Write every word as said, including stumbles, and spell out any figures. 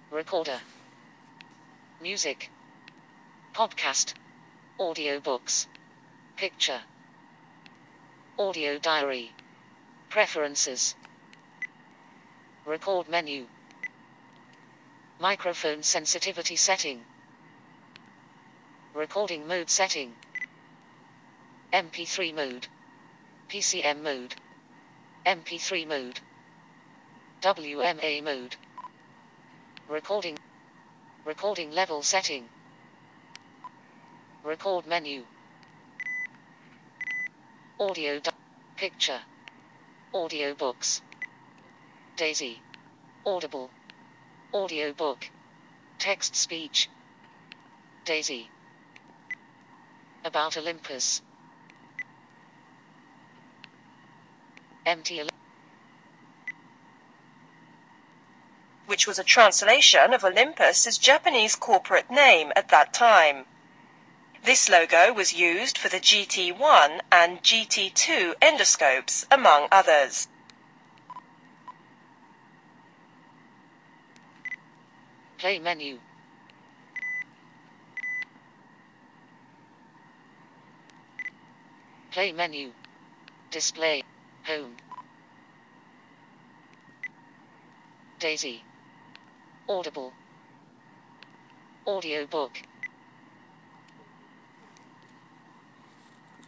Recorder. Music. Podcast. Audiobooks. Picture. Audio diary. Preferences. Record menu. Microphone sensitivity setting. Recording mode setting. M P three mode. P C M mode. M P three mode. W M A mode. Recording. Recording level setting. Record menu. Audio di- Picture. Audiobooks. Daisy. Audible. Audiobook. Text speech. Daisy. About Olympus. Empty Olymp- which was a translation of Olympus' Japanese corporate name at that time. This logo was used for the G T one and G T two endoscopes, among others. Play menu. Play menu. Display. Home. Daisy. Audible. Audiobook.